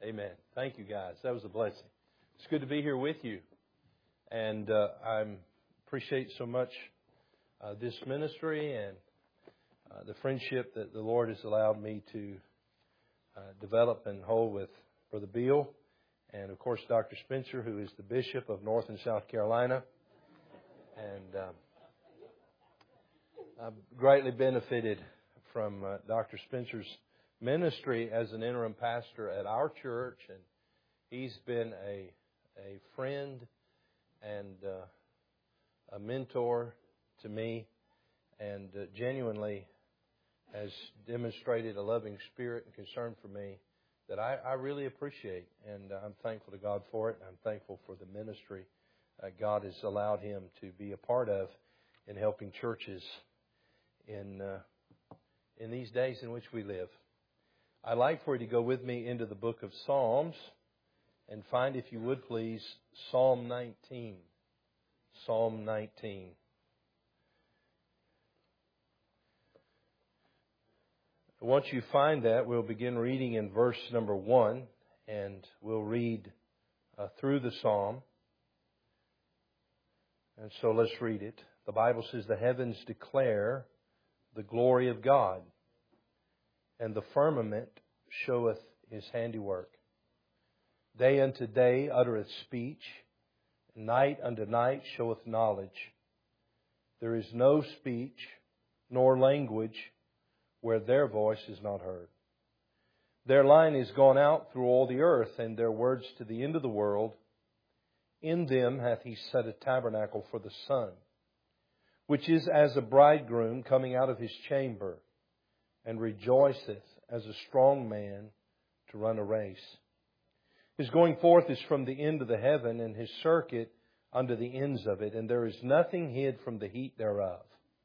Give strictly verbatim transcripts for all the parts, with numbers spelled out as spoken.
Amen. Thank you, guys. That was a blessing. It's good to be here with you. And uh, I appreciate so much uh, this ministry and uh, the friendship that the Lord has allowed me to uh, develop and hold with Brother Bill. And, of course, Doctor Spencer, who is the Bishop of North and South Carolina. And uh, I've greatly benefited from uh, Doctor Spencer's ministry as an interim pastor at our church, and he's been a a friend and uh, a mentor to me, and uh, genuinely has demonstrated a loving spirit and concern for me that I, I really appreciate, and uh, I'm thankful to God for it. And I'm thankful for the ministry uh, God has allowed him to be a part of in helping churches in uh, in these days in which we live. I'd like for you to go with me into the book of Psalms and find, if you would please, Psalm nineteen. Psalm nineteen. Once you find that, we'll begin reading in verse number one, and we'll read uh, through the psalm. And so let's read it. The Bible says, "The heavens declare the glory of God, and the firmament showeth His handiwork. Day unto day uttereth speech, and night unto night showeth knowledge. There is no speech nor language where their voice is not heard. Their line is gone out through all the earth, and their words to the end of the world. In them hath He set a tabernacle for the sun, which is as a bridegroom coming out of his chamber, and rejoiceth as a strong man to run a race. His going forth is from the end of the heaven, and His circuit unto the ends of it, and there is nothing hid from the heat thereof.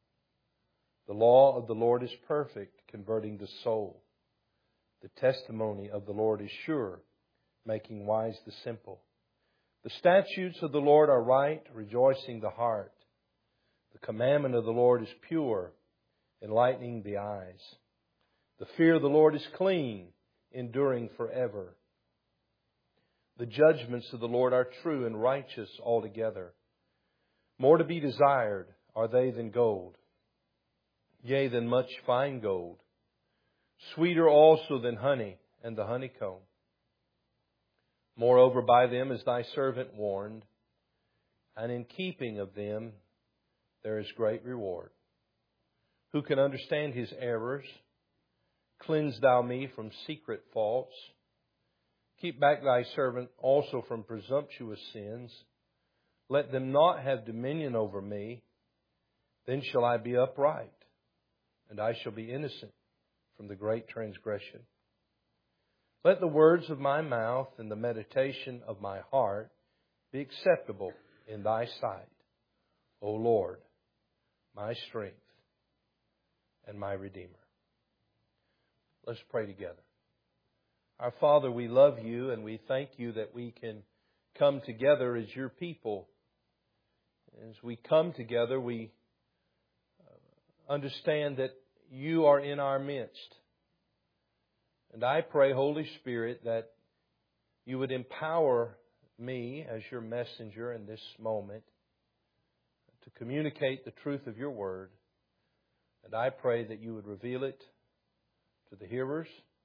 The law of the Lord is perfect, converting the soul. The testimony of the Lord is sure, making wise the simple. The statutes of the Lord are right, rejoicing the heart. The commandment of the Lord is pure, enlightening the eyes. The fear of the Lord is clean, enduring forever. The judgments of the Lord are true and righteous altogether. More to be desired are they than gold, yea, than much fine gold. Sweeter also than honey and the honeycomb. Moreover, by them is thy servant warned, and in keeping of them there is great reward. Who can understand his errors? Cleanse thou me from secret faults. Keep back thy servant also from presumptuous sins. Let them not have dominion over me. Then shall I be upright, and I shall be innocent from the great transgression. Let the words of my mouth and the meditation of my heart be acceptable in thy sight, O Lord, my strength and my Redeemer." Let's pray together. Our Father, we love You, and we thank You that we can come together as Your people. As we come together, we understand that You are in our midst. And I pray, Holy Spirit, that You would empower me as Your messenger in this moment to communicate the truth of Your Word. And I pray that You would reveal it to the hearers,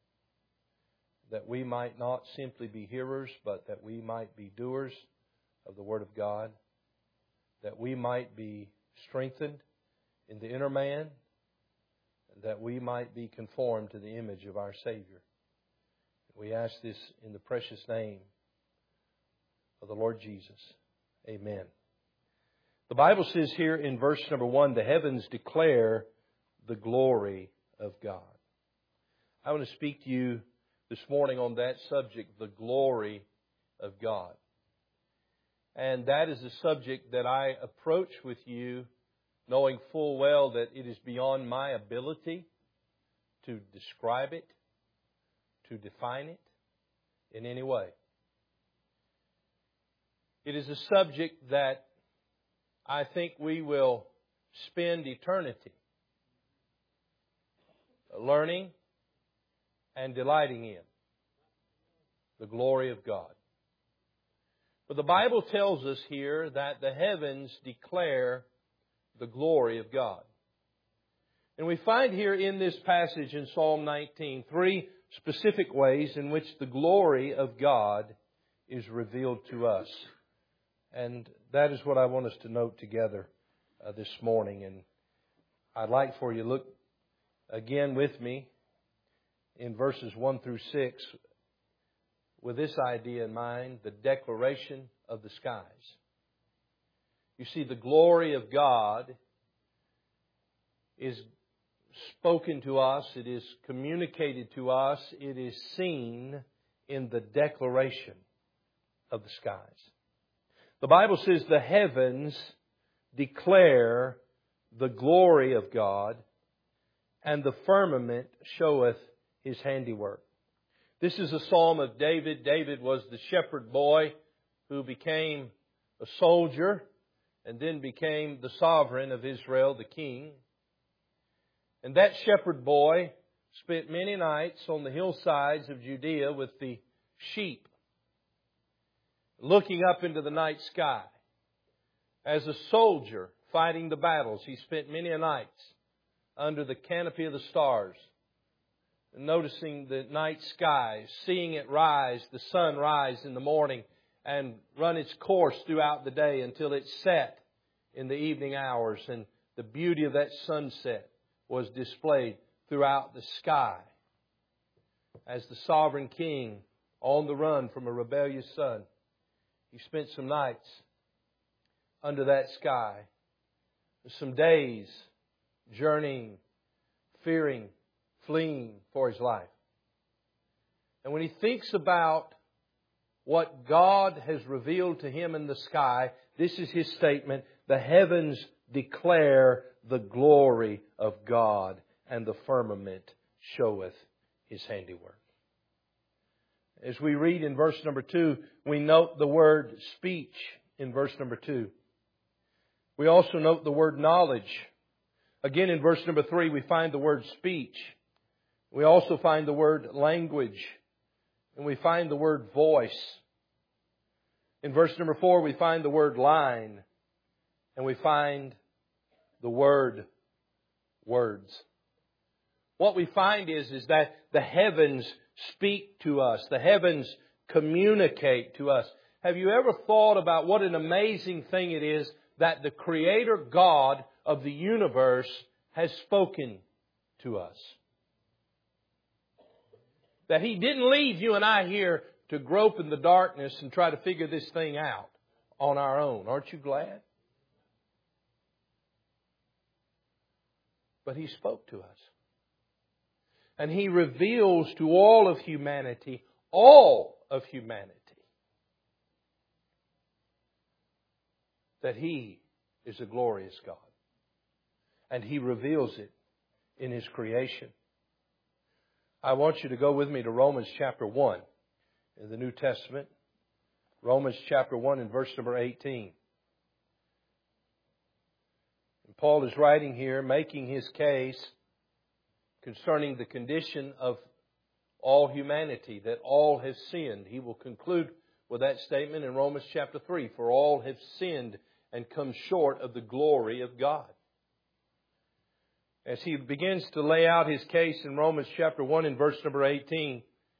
that we might not simply be hearers, but that we might be doers of the Word of God, that we might be strengthened in the inner man, and that we might be conformed to the image of our Savior. We ask this in the precious name of the Lord Jesus. Amen. The Bible says here in verse number one, "The heavens declare the glory of God." I want to speak to you this morning on that subject, the glory of God. And that is a subject that I approach with you knowing full well that it is beyond my ability to describe it, to define it in any way. It is a subject that I think we will spend eternity learning and delighting in. The glory of God. But the Bible tells us here that the heavens declare the glory of God. And we find here in this passage in Psalm nineteen three specific ways in which the glory of God is revealed to us. And that is what I want us to note together uh, this morning. And I'd like for you to look again with me in verses one through six with this idea in mind, the declaration of the skies. You see, the glory of God is spoken to us, it is communicated to us, it is seen in the declaration of the skies. The Bible says the heavens declare the glory of God, and the firmament showeth His handiwork. This is a psalm of David. David was the shepherd boy who became a soldier and then became the sovereign of Israel, the king. And that shepherd boy spent many nights on the hillsides of Judea with the sheep, looking up into the night sky. As a soldier fighting the battles, he spent many a nights under the canopy of the stars, noticing the night skies, seeing it rise, the sun rise in the morning and run its course throughout the day until it set in the evening hours. And the beauty of that sunset was displayed throughout the sky as the sovereign king on the run from a rebellious son. He spent some nights under that sky, some days journeying, fearing, fleeing for his life. And when he thinks about what God has revealed to him in the sky, this is his statement: the heavens declare the glory of God, and the firmament showeth His handiwork. As we read in verse number two, we note the word speech in verse number two. We also note the word knowledge. Again, in verse number three, we find the word speech. We also find the word language. And we find the word voice. In verse number four, we find the word line. And we find the word words. What we find is, is that the heavens speak to us. The heavens communicate to us. Have you ever thought about what an amazing thing it is that the Creator God of the universe has spoken to us? That He didn't leave you and I here to grope in the darkness and try to figure this thing out on our own. Aren't you glad? But He spoke to us. And He reveals to all of humanity, all of humanity, that He is a glorious God. And He reveals it in His creation. I want you to go with me to Romans chapter one in the New Testament. Romans chapter one and verse number eighteen. And Paul is writing here, making his case concerning the condition of all humanity, that all have sinned. He will conclude with that statement in Romans chapter three. For all have sinned and come short of the glory of God. As he begins to lay out his case in Romans chapter one and verse number eighteen,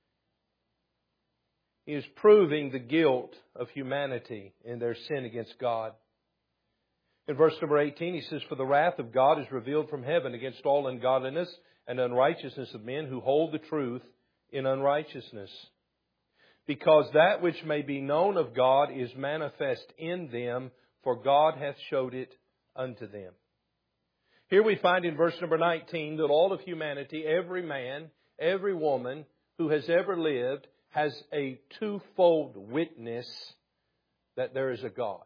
he is proving the guilt of humanity in their sin against God. In verse number eighteen, he says, For the wrath of God is revealed from heaven against all ungodliness and unrighteousness of men who hold the truth in unrighteousness. Because that which may be known of God is manifest in them, for God hath showed it unto them. Here we find in verse number nineteen that all of humanity, every man, every woman who has ever lived, has a twofold witness that there is a God.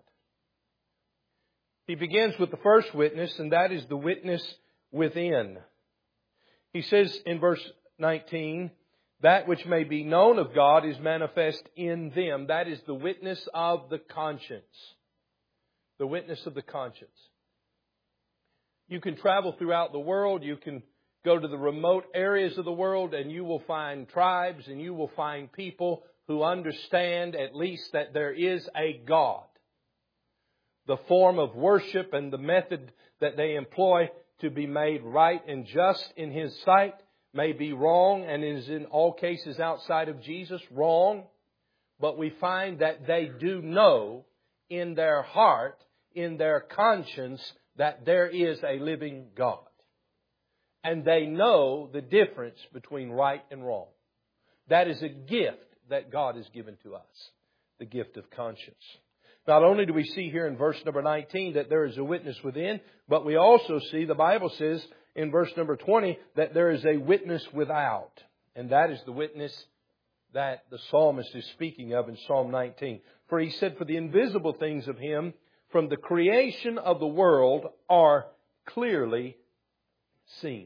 He begins with the first witness, and that is the witness within. He says in verse nineteen, that which may be known of God is manifest in them. That is the witness of the conscience. The witness of the conscience. You can travel throughout the world. You can Go to the remote areas of the world and you will find tribes and you will find people who understand at least that there is a God. The form of worship and the method that they employ to be made right and just in His sight may be wrong, and is in all cases outside of Jesus wrong. But we find that they do know in their heart, in their conscience, that there is a living God. And they know the difference between right and wrong. That is a gift that God has given to us. The gift of conscience. Not only do we see here in verse number nineteen that there is a witness within, but we also see, the Bible says in verse number twenty, that there is a witness without. And that is the witness that the psalmist is speaking of in Psalm nineteen. For he said, for the invisible things of Him from the creation of the world are clearly seen,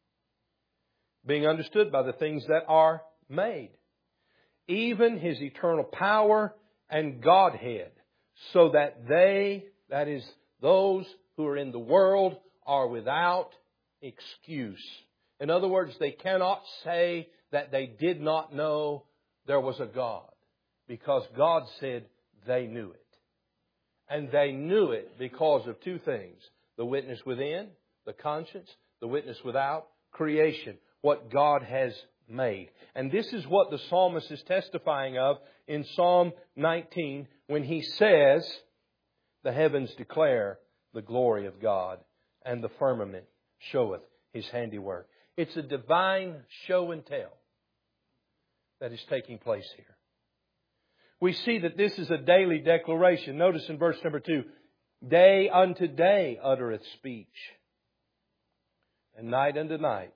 being understood by the things that are made, even His eternal power and Godhead, so that they, that is, those who are in the world, are without excuse. In other words, they cannot say that they did not know there was a God, because God said they knew it. And they knew it because of two things: the witness within, the conscience; the witness without, creation, what God has made. And this is what the psalmist is testifying of in Psalm nineteen when he says, the heavens declare the glory of God, and the firmament showeth His handiwork. It's a divine show and tell that is taking place here. We see that this is a daily declaration. Notice in verse number two, day unto day uttereth speech, and night unto night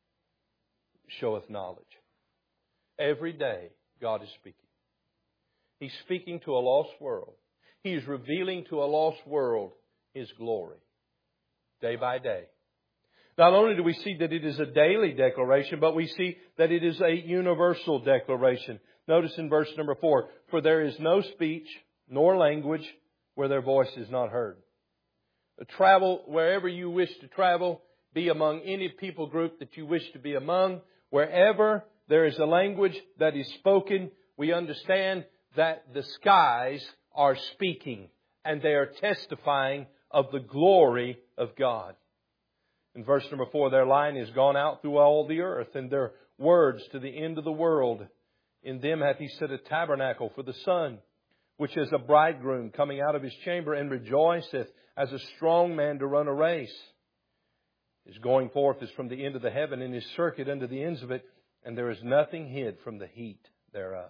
showeth knowledge. Every day God is speaking. He's speaking to a lost world. He is revealing to a lost world His glory. Day by day. Not only do we see that it is a daily declaration, but we see that it is a universal declaration. Notice in verse number four, for there is no speech nor language where their voice is not heard. Travel wherever you wish to travel, be among any people group that you wish to be among. Wherever there is a language that is spoken, we understand that the skies are speaking and they are testifying of the glory of God. In verse number four, their line is gone out through all the earth, and their words to the end of the world. In them hath He set a tabernacle for the sun, which is a bridegroom coming out of his chamber, and rejoiceth as a strong man to run a race. His going forth is from the end of the heaven, and His circuit unto the ends of it, and there is nothing hid from the heat thereof.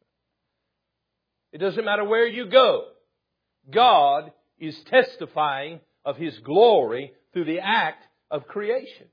It doesn't matter where you go. God is testifying of His glory through the act of creation.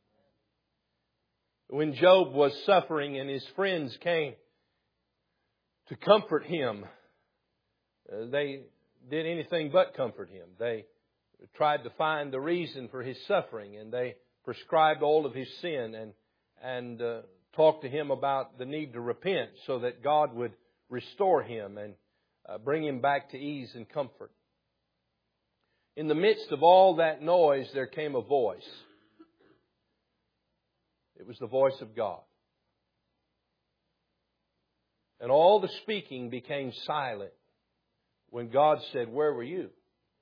When Job was suffering and his friends came to comfort him, uh, they did anything but comfort him. They tried to find the reason for his suffering, and they prescribed all of his sin and and uh, talked to him about the need to repent so that God would restore him and uh, bring him back to ease and comfort. In the midst of all that noise, there came a voice. It was the voice of God. And all the speaking became silent when God said, where were you?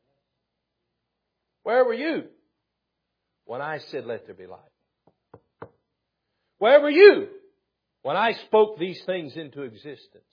Where were you when I said, let there be light? Where were you when I spoke these things into existence?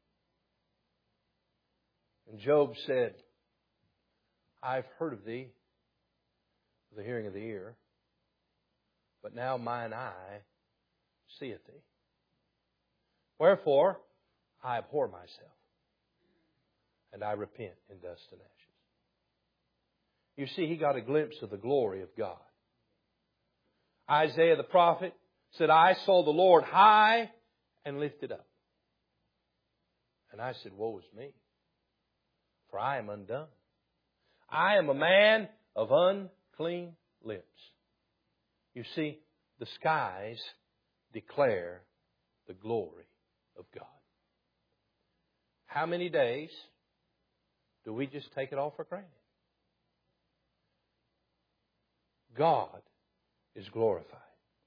And Job said, I've heard of thee, the hearing of the ear, but now mine eye seeth thee. Wherefore, I abhor myself, and I repent in dust and ashes. You see, he got a glimpse of the glory of God. Isaiah the prophet said, I saw the Lord high and lifted up. And I said, woe is me, for I am undone. I am a man of unclean lips. You see, the skies declare the glory of God. How many days do we just take it all for granted? God is glorified.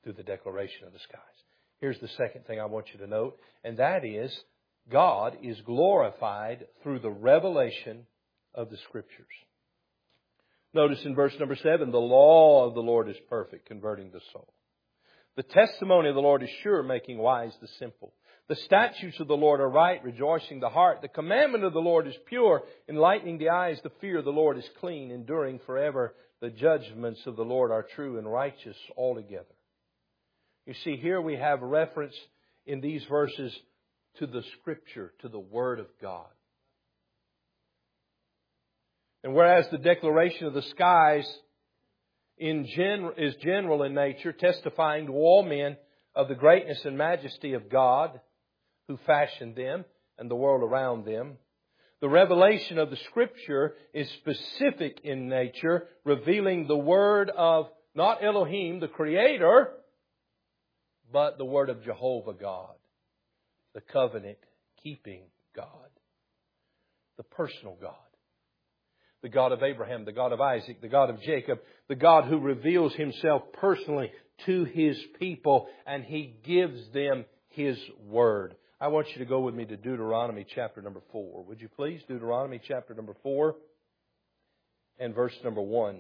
through the declaration of the skies. Here's the second thing I want you to note, and that is God is glorified through the revelation of the Scriptures. Notice in verse number seven, the law of the Lord is perfect, converting the soul. The testimony of the Lord is sure, making wise the simple. The statutes of the Lord are right, rejoicing the heart. The commandment of the Lord is pure, enlightening the eyes. The fear of the Lord is clean, enduring forever. The judgments of the Lord are true and righteous altogether. You see, here we have reference in these verses to the Scripture, to the Word of God. And whereas the declaration of the skies in gen- is general in nature, testifying to all men of the greatness and majesty of God who fashioned them and the world around them, the revelation of the Scripture is specific in nature, revealing the Word of not Elohim, the Creator, but the Word of Jehovah God, the covenant-keeping God, the personal God. The God of Abraham, the God of Isaac, the God of Jacob, the God who reveals Himself personally to His people, and He gives them His Word. I want you to go with me to Deuteronomy chapter number four. Would you please? Deuteronomy chapter number four and verse number one.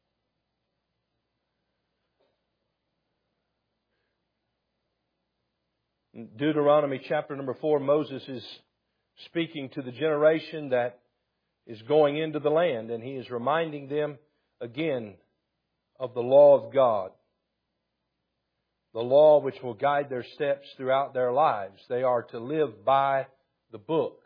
In Deuteronomy chapter number four, Moses is speaking to the generation that is going into the land, and he is reminding them again of the law of God. The law which will guide their steps throughout their lives. They are to live by the book.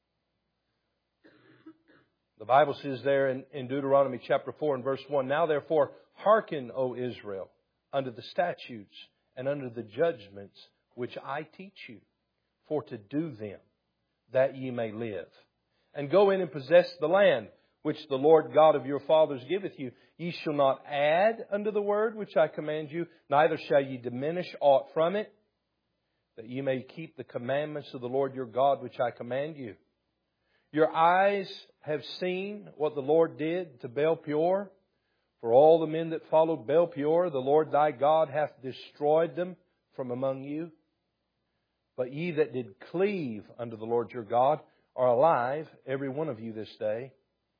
The Bible says there in, in Deuteronomy chapter four and verse one, Now therefore hearken, O Israel, unto the statutes and unto the judgments which I teach you, for to do them, that ye may live. And go in and possess the land which the Lord God of your fathers giveth you. Ye shall not add unto the word which I command you, neither shall ye diminish aught from it, that ye may keep the commandments of the Lord your God which I command you. Your eyes have seen what the Lord did to Baal-peor. For all the men that followed Baal-peor, the Lord thy God hath destroyed them from among you. But ye that did cleave unto the Lord your God are alive, every one of you this day.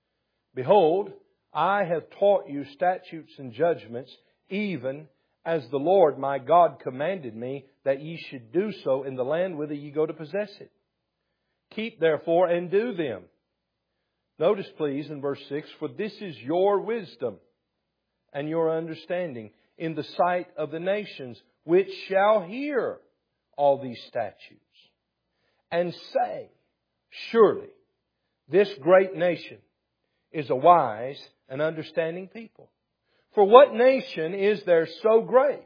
Behold, I have taught you statutes and judgments, even as the Lord my God commanded me, that ye should do so in the land whither ye go to possess it. Keep therefore and do them. Notice please in verse six, For this is your wisdom and your understanding in the sight of the nations, which shall hear all these statutes, and say, Surely this great nation is a wise and understanding people. For what nation is there so great,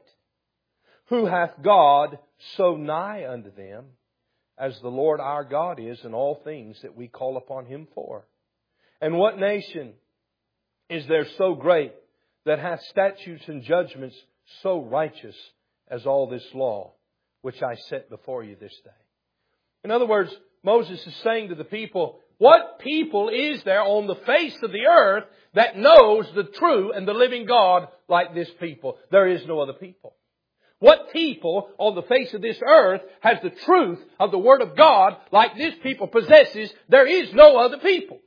who hath God so nigh unto them, as the Lord our God is in all things that we call upon Him for? And what nation is there so great, that hath statutes and judgments so righteous as all this law, which I set before you this day? In other words, Moses is saying to the people, what people is there on the face of the earth that knows the true and the living God like this people? There is no other people. What people on the face of this earth has the truth of the Word of God like this people possesses? There is no other people.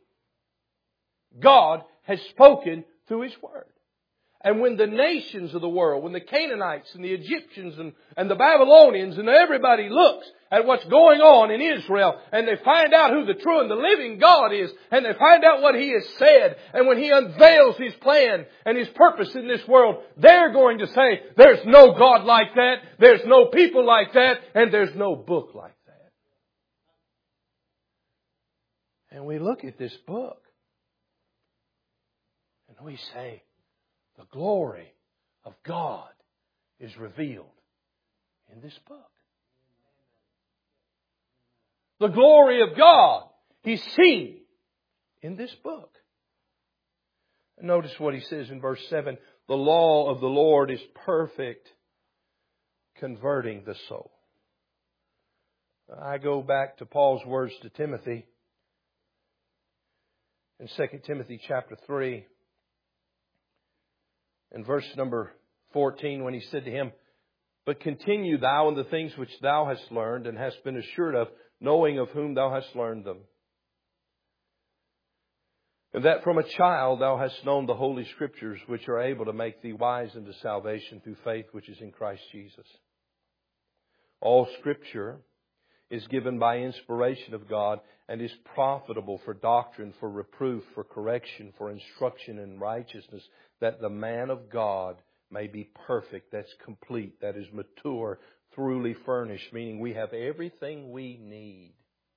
God has spoken through His Word. And when the nations of the world, when the Canaanites and the Egyptians and, and the Babylonians and everybody looks at what's going on in Israel, and they find out who the true and the living God is, and they find out what He has said, and when He unveils His plan and His purpose in this world, they're going to say, there's no God like that, there's no people like that, and there's no book like that. And we look at this book, and we say, the glory of God is revealed in this book. The glory of God is seen in this book. Notice what he says in verse seven. The law of the Lord is perfect, converting the soul. I go back to Paul's words to Timothy in Second Timothy chapter three. In verse number fourteen, when he said to him, But continue thou in the things which thou hast learned and hast been assured of, knowing of whom thou hast learned them. And that from a child thou hast known the Holy Scriptures, which are able to make thee wise unto salvation through faith which is in Christ Jesus. All Scripture is given by inspiration of God and is profitable for doctrine, for reproof, for correction, for instruction in righteousness, that the man of God may be perfect, that's complete, that is mature, thoroughly furnished, meaning we have everything we need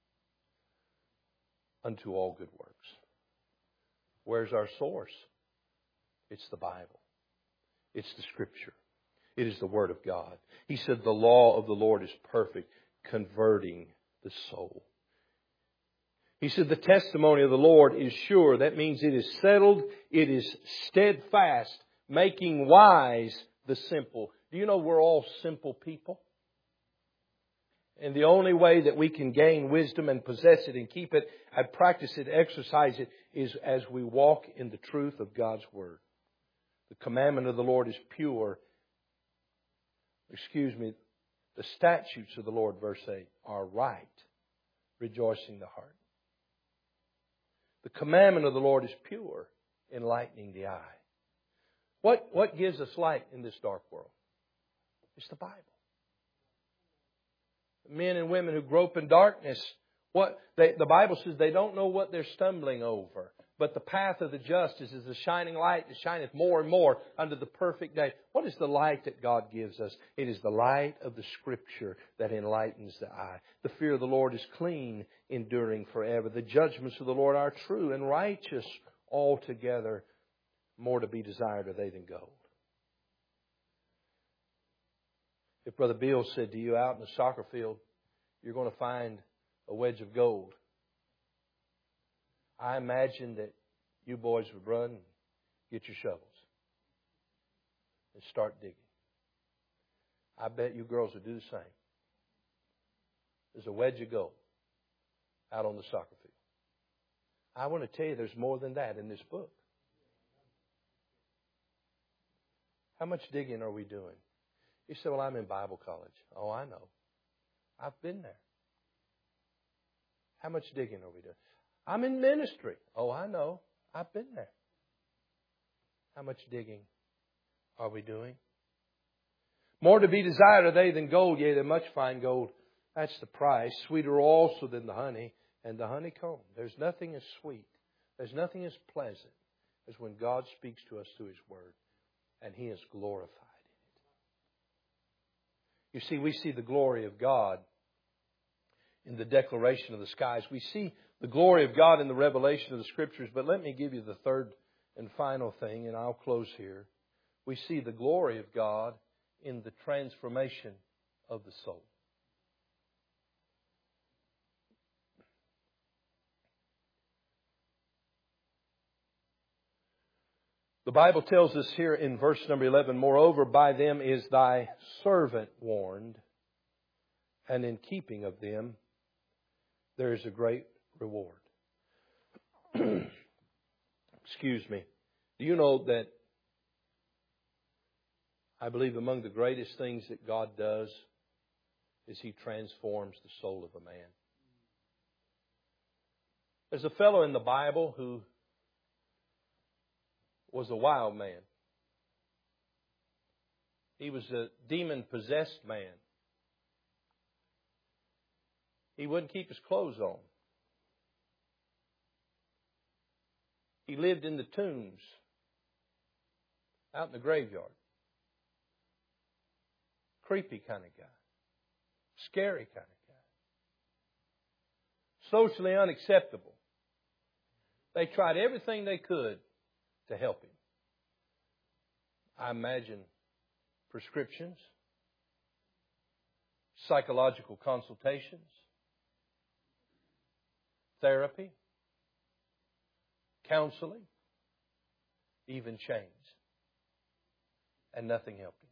unto all good works. Where's our source? It's the Bible. It's the Scripture. It is the Word of God. He said the law of the Lord is perfect, converting the soul. He said the testimony of the Lord is sure. That means it is settled. It is steadfast, making wise the simple. Do you know we're all simple people? And the only way that we can gain wisdom and possess it and keep it and practice it, exercise it, is as we walk in the truth of God's Word. The commandment of the Lord is pure. Excuse me. The statutes of the Lord, verse eight, are right, rejoicing the heart. The commandment of the Lord is pure, enlightening the eye. What, what gives us light in this dark world? It's the Bible. Men and women who grope in darkness, what they, the Bible says they don't know what they're stumbling over. But the path of the just is as a shining light that shineth more and more unto the perfect day. What is the light that God gives us? It is the light of the Scripture that enlightens the eye. The fear of the Lord is clean, enduring forever. The judgments of the Lord are true and righteous altogether. More to be desired are they than gold. If Brother Bill said to you out in the soccer field, you're going to find a wedge of gold, I imagine that you boys would run and get your shovels and start digging. I bet you girls would do the same. There's a wedge of gold out on the soccer field. I want to tell you there's more than that in this book. How much digging are we doing? You say, well, I'm in Bible college. Oh, I know. I've been there. How much digging are we doing? I'm in ministry. Oh, I know. I've been there. How much digging are we doing? More to be desired are they than gold, yea, than much fine gold. That's the price. Sweeter also than the honey and the honeycomb. There's nothing as sweet. There's nothing as pleasant as when God speaks to us through His Word and He is glorified in it. You see, we see the glory of God in the declaration of the skies. We see the glory of God in the revelation of the Scriptures. But let me give you the third and final thing, and I'll close here. We see the glory of God in the transformation of the soul. The Bible tells us here in verse number eleven, moreover, by them is thy servant warned, and in keeping of them there is a great reward. Excuse me. Do you know that I believe among the greatest things that God does is He transforms the soul of a man? There's a fellow in the Bible who was a wild man. He was a demon-possessed man. He wouldn't keep his clothes on. He lived in the tombs, out in the graveyard. Creepy kind of guy. Scary kind of guy. Socially unacceptable. They tried everything they could to help him. I imagine prescriptions, psychological consultations, therapy, counseling, even chains. And nothing helped him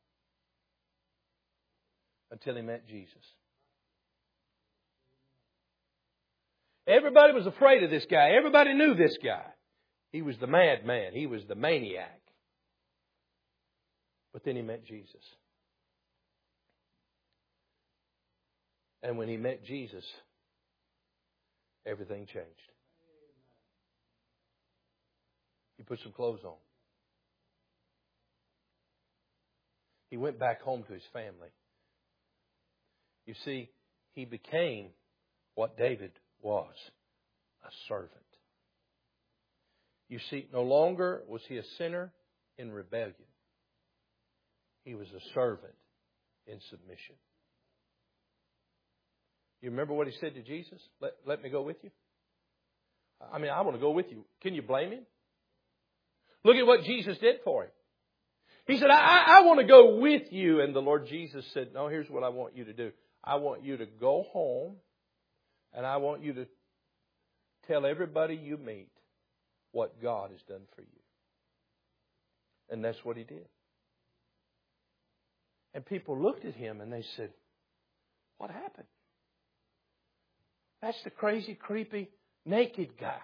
until he met Jesus. Everybody was afraid of this guy. Everybody knew this guy. He was the madman. He was the maniac. But then he met Jesus. And when he met Jesus, everything changed. He put some clothes on. He went back home to his family. You see, he became what David was, a servant. You see, no longer was he a sinner in rebellion. He was a servant in submission. You remember what he said to Jesus? Let, let me go with you. I mean, I want to go with you. Can you blame him? Look at what Jesus did for him. He said, I, I want to go with you. And the Lord Jesus said, no, here's what I want you to do. I want you to go home and I want you to tell everybody you meet what God has done for you. And that's what he did. And people looked at him and they said, what happened? That's the crazy, creepy, naked guy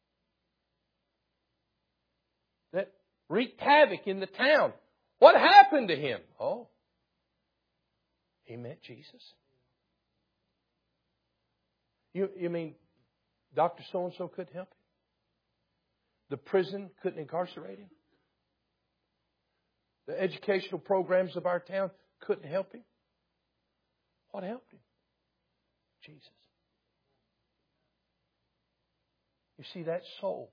that wreaked havoc in the town. What happened to him? Oh, he met Jesus. You, you mean Doctor So-and-so couldn't help him? The prison couldn't incarcerate him? The educational programs of our town couldn't help him? What helped him? Jesus. You see, that soul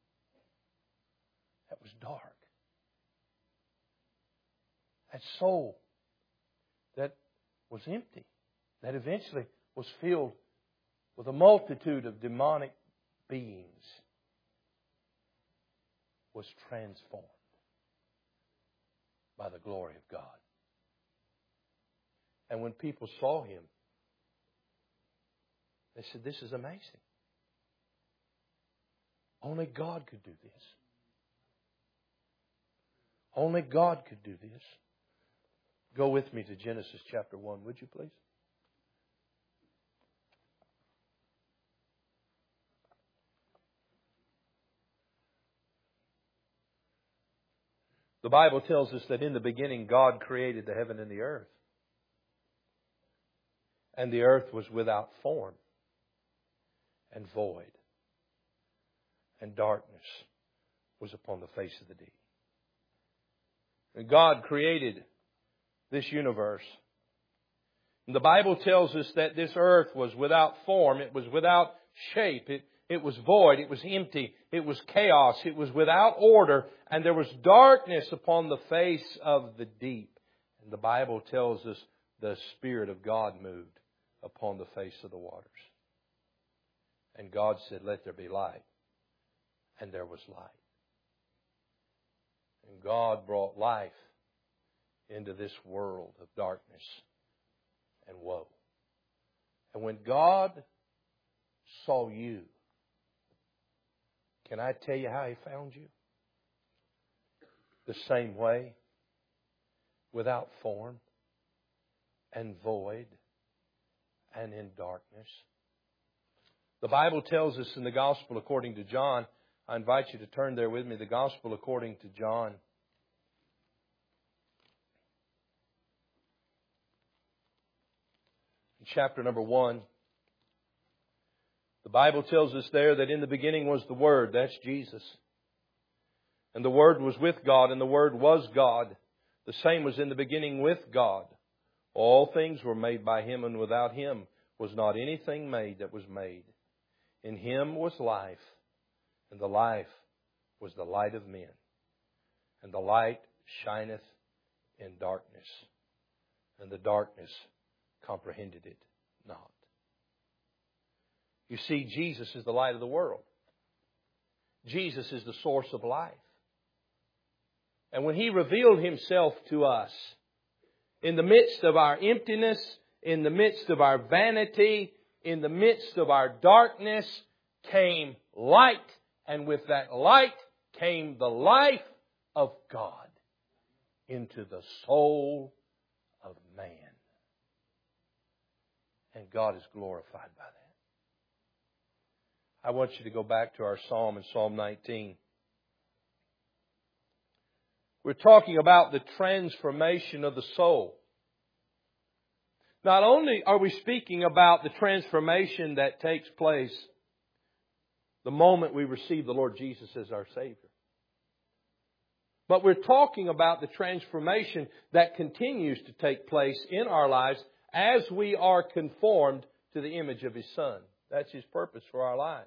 that was dark, that soul that was empty, that eventually was filled with a multitude of demonic beings, was transformed by the glory of God. And when people saw him, they said, this is amazing. Only God could do this. Only God could do this. Go with me to Genesis chapter one, would you please? The Bible tells us that in the beginning God created the heaven and the earth. And the earth was without form and void. And darkness was upon the face of the deep. And God created this universe. And the Bible tells us that this earth was without form. It was without shape. It, it was void. It was empty. It was chaos. It was without order. And there was darkness upon the face of the deep. And the Bible tells us the Spirit of God moved upon the face of the waters. And God said, let there be light. And there was light. And God brought life into this world of darkness and woe. And when God saw you, can I tell you how He found you? The same way, without form and void and in darkness. The Bible tells us in the Gospel according to John, I invite you to turn there with me, the Gospel according to John. In chapter number one, the Bible tells us there that in the beginning was the Word, that's Jesus. And the Word was with God, and the Word was God. The same was in the beginning with God. All things were made by Him, and without Him was not anything made that was made. In Him was life, and the life was the light of men. And the light shineth in darkness, and the darkness comprehended it not. You see, Jesus is the light of the world. Jesus is the source of life. And when He revealed Himself to us, in the midst of our emptiness, in the midst of our vanity, in the midst of our darkness, came light. And with that light came the life of God into the soul of man. And God is glorified by that. I want you to go back to our psalm in Psalm nineteen. We're talking about the transformation of the soul. Not only are we speaking about the transformation that takes place the moment we receive the Lord Jesus as our Savior, but we're talking about the transformation that continues to take place in our lives as we are conformed to the image of His Son. That's His purpose for our lives.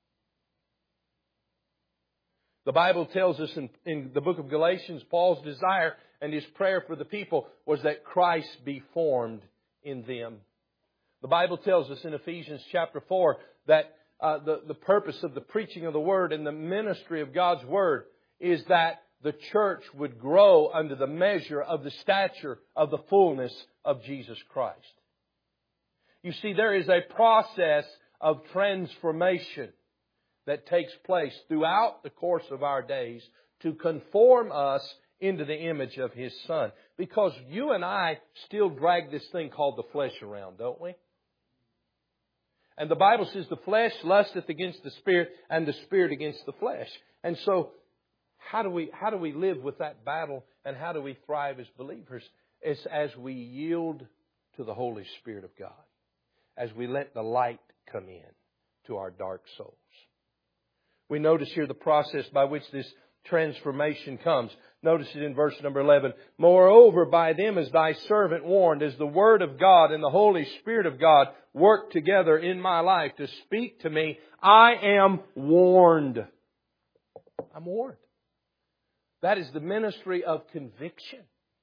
The Bible tells us in, in the book of Galatians, Paul's desire and his prayer for the people was that Christ be formed in them. The Bible tells us in Ephesians chapter four that uh, the, the purpose of the preaching of the Word and the ministry of God's Word is that the church would grow under the measure of the stature of the fullness of Jesus Christ. You see, there is a process of transformation that takes place throughout the course of our days to conform us into the image of His Son. Because you and I still drag this thing called the flesh around, don't we? And the Bible says the flesh lusteth against the Spirit and the Spirit against the flesh. And so how do we how do we live with that battle, and how do we thrive as believers? It's as we yield to the Holy Spirit of God, as we let the light come in to our dark souls. We notice here the process by which this transformation comes. Notice it in verse number eleven. Moreover, by them is thy servant warned, as the Word of God and the Holy Spirit of God work together in my life to speak to me. I am warned. I'm warned. That is the ministry of conviction.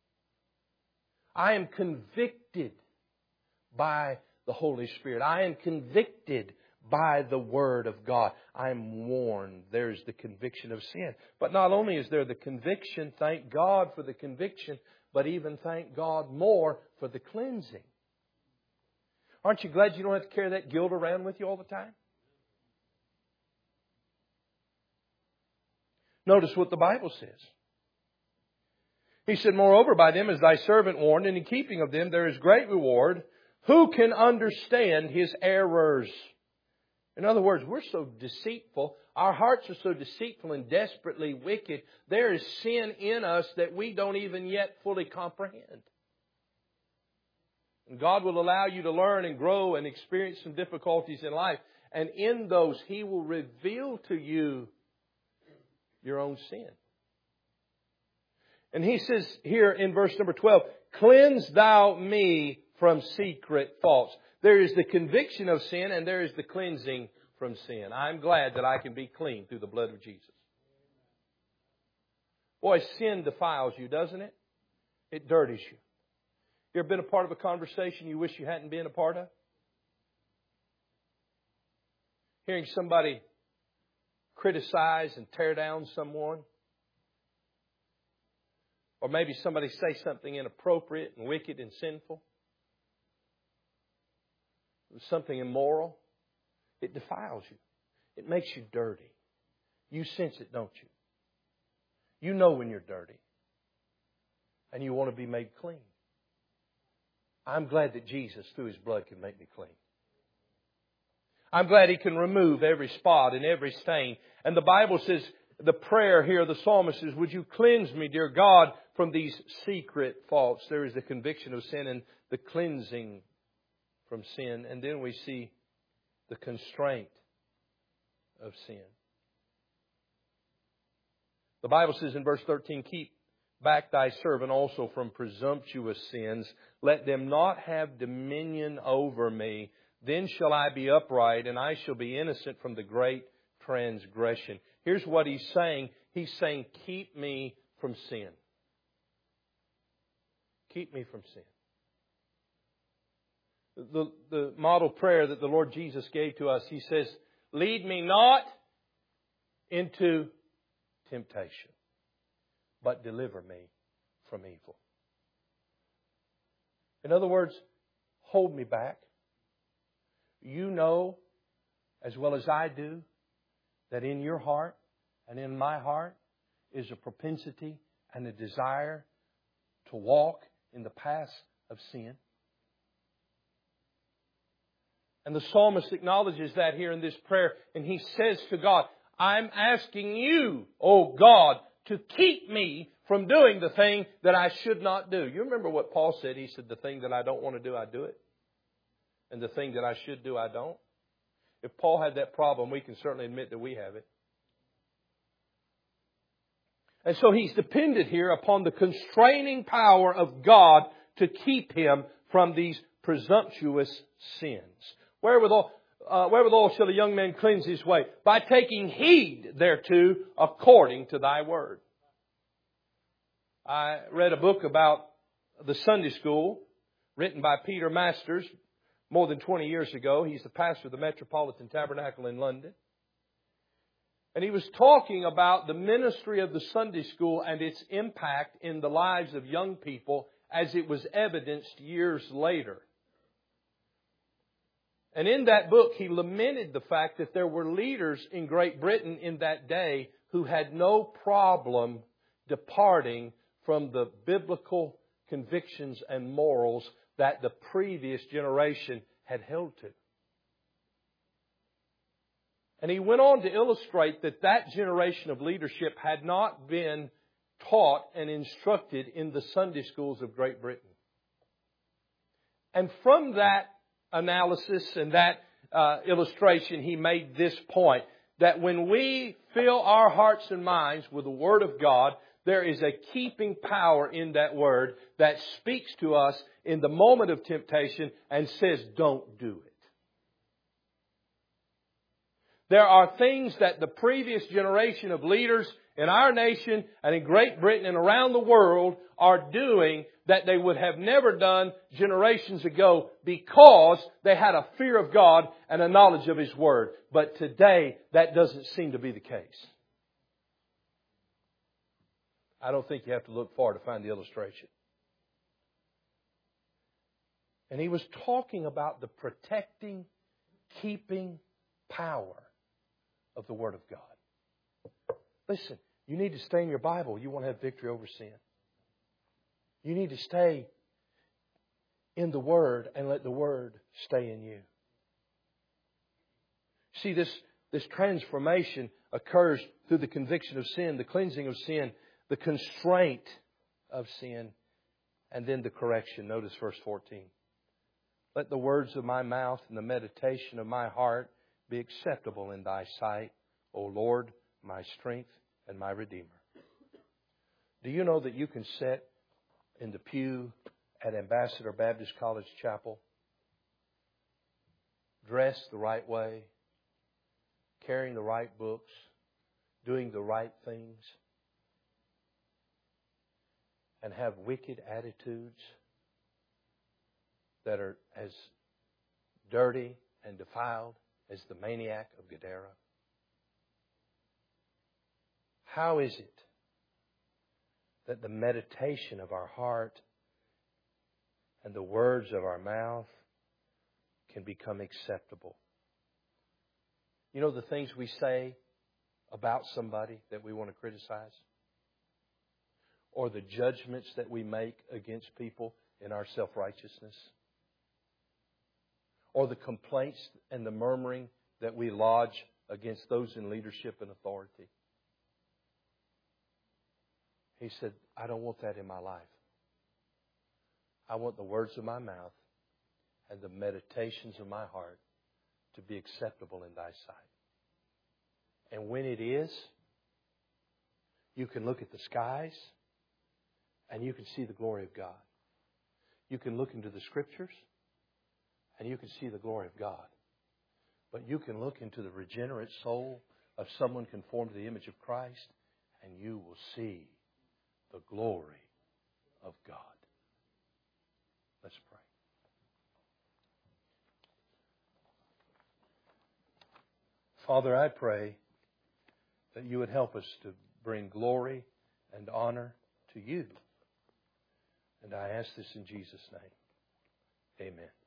I am convicted by the Holy Spirit. I am convicted by the Word of God. I am warned. There's the conviction of sin. But not only is there the conviction, thank God for the conviction, but even thank God more for the cleansing. Aren't you glad you don't have to carry that guilt around with you all the time? Notice what the Bible says. He said, moreover, by them is thy servant warned, and in keeping of them there is great reward. Who can understand his errors? In other words, we're so deceitful. Our hearts are so deceitful and desperately wicked. There is sin in us that we don't even yet fully comprehend. And God will allow you to learn and grow and experience some difficulties in life. And in those, He will reveal to you your own sin. And He says here in verse number twelve, cleanse thou me from secret faults. There is the conviction of sin and there is the cleansing from sin. I'm glad that I can be clean through the blood of Jesus. Boy, sin defiles you, doesn't it? It dirties you. You ever been a part of a conversation you wish you hadn't been a part of? Hearing somebody criticize and tear down someone. Or maybe somebody say something inappropriate and wicked and sinful. Something immoral. It defiles you. It makes you dirty. You sense it, don't you? You know when you're dirty. And you want to be made clean. I'm glad that Jesus, through His blood, can make me clean. I'm glad He can remove every spot and every stain. And the Bible says, the prayer here, the psalmist says, would you cleanse me, dear God, from these secret faults? There is the conviction of sin and the cleansing from sin. And then we see the constraint of sin. The Bible says in verse thirteen, keep back thy servant also from presumptuous sins. Let them not have dominion over me. Then shall I be upright, and I shall be innocent from the great transgression. Here's what He's saying. He's saying, keep me from sin. Keep me from sin. The, the model prayer that the Lord Jesus gave to us, He says, lead me not into temptation, but deliver me from evil. In other words, hold me back. You know, as well as I do, that in your heart and in my heart is a propensity and a desire to walk in the paths of sin. And the psalmist acknowledges that here in this prayer, and he says to God, I'm asking you, oh God, to keep me from doing the thing that I should not do. You remember what Paul said? He said, the thing that I don't want to do, I do it. and the thing that I should do, I don't? If Paul had that problem, we can certainly admit that we have it. And so he's dependent here upon the constraining power of God to keep him from these presumptuous sins. Wherewithal, uh, wherewithal shall a young man cleanse his way? By taking heed thereto according to thy word. I read a book about the Sunday school written by Peter Masters more than twenty years ago. He's the pastor of the Metropolitan Tabernacle in London. And he was talking about the ministry of the Sunday school and its impact in the lives of young people as it was evidenced years later. And in that book, he lamented the fact that there were leaders in Great Britain in that day who had no problem departing from the biblical convictions and morals that the previous generation had held to. And he went on to illustrate that that generation of leadership had not been taught and instructed in the Sunday schools of Great Britain. And from that analysis and that uh, illustration, he made this point, that when we fill our hearts and minds with the Word of God, there is a keeping power in that Word that speaks to us in the moment of temptation and says, don't do it. There are things that the previous generation of leaders in our nation and in Great Britain and around the world are doing that they would have never done generations ago because they had a fear of God and a knowledge of His Word. But today, that doesn't seem to be the case. I don't think you have to look far to find the illustration. And he was talking about the protecting, keeping power of the Word of God. Listen, you need to stay in your Bible. You want to have victory over sin. You need to stay in the Word and let the Word stay in you. See, this, this transformation occurs through the conviction of sin, the cleansing of sin, the constraint of sin, and then the correction. Notice verse fourteen. Let the words of my mouth and the meditation of my heart be acceptable in thy sight, O Lord, my strength and my Redeemer. Do you know that you can sit in the pew at Ambassador Baptist College Chapel, dressed the right way, carrying the right books, doing the right things, and have wicked attitudes that are as dirty and defiled as the maniac of Gadara? How is it that the meditation of our heart and the words of our mouth can become acceptable? You know the things we say about somebody that we want to criticize? Or the judgments that we make against people in our self-righteousness? Or the complaints and the murmuring that we lodge against those in leadership and authority? He said, I don't want that in my life. I want the words of my mouth and the meditations of my heart to be acceptable in thy sight. And when it is, you can look at the skies and you can see the glory of God. You can look into the Scriptures and you can see the glory of God. But you can look into the regenerate soul of someone conformed to the image of Christ and you will see the glory of God. Let's pray. Father, I pray that you would help us to bring glory and honor to you. And I ask this in Jesus' name. Amen.